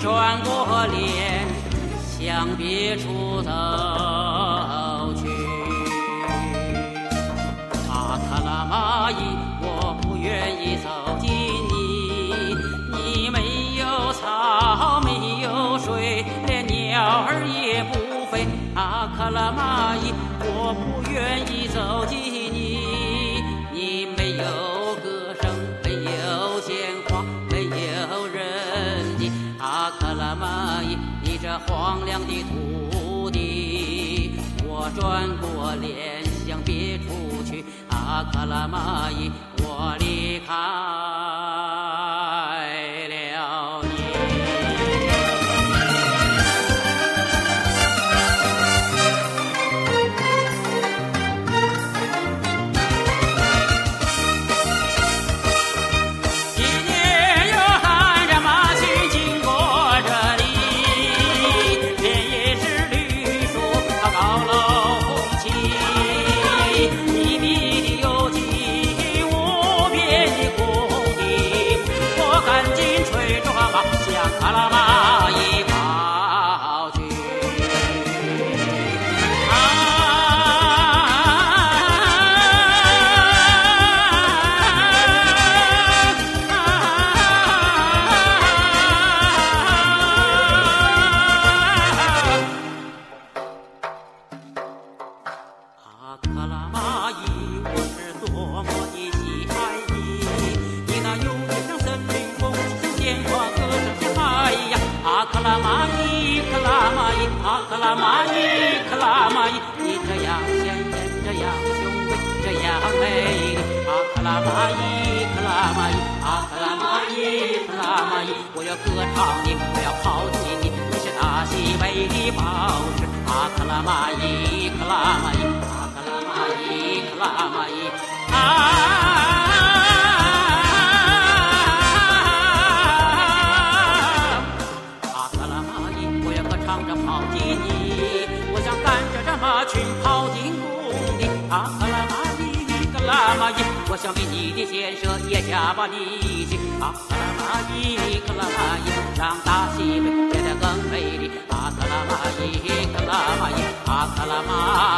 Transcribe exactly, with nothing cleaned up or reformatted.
转过脸向别处走去。阿克拉玛依，我不愿意走进你，你没有草，没有水，连鸟儿也不飞。阿克拉玛依，我不愿意走进你，你没有歌声，没有鲜花，没有人迹。阿克拉玛依，你这荒凉的土地，我转过脸向别处去。阿克拉玛依，我离开了你。阿拉玛依跑去，啊阿克拉玛依，我是多么的喜爱你，你那有点像森林风，像鲜花歌声。阿克拉玛依，克拉玛依，阿克拉玛依，克拉玛依，你这样鲜艳，这样雄伟，这样美丽。阿克拉玛依，克拉玛依，阿克拉玛依，克拉玛依，我要歌唱你，我要靠近你，你是大喜美的宝石。阿克拉玛依，克拉玛依，阿克拉玛依，克拉玛依，啊。跑进你，我想赶着这马群跑进宫里。阿克拉玛依，克拉玛依，我想比你的箭射也加把力气。阿克拉玛依，克拉玛依，让大西北变得更美丽。阿克拉玛依，克拉玛依，阿克拉玛